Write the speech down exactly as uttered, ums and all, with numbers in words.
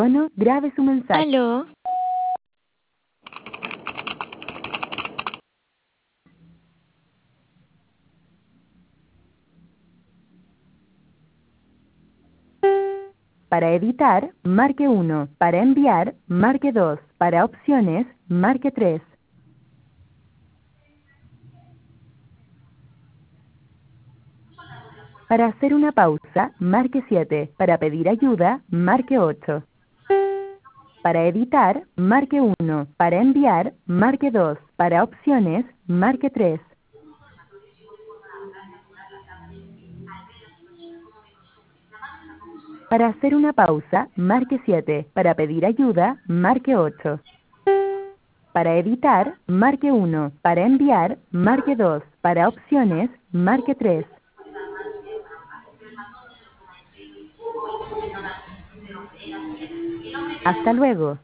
tono, grabe su mensaje. ¿Aló? Para editar, marque uno. Para enviar, marque dos. Para opciones, marque tres. Para hacer una pausa, marque siete. Para pedir ayuda, marque ocho. Para editar, marque uno. Para enviar, marque dos. Para opciones, marque tres. Para hacer una pausa, marque siete. Para pedir ayuda, marque ocho. Para editar, marque uno. Para enviar, marque dos. Para opciones, marque tres. Hasta luego.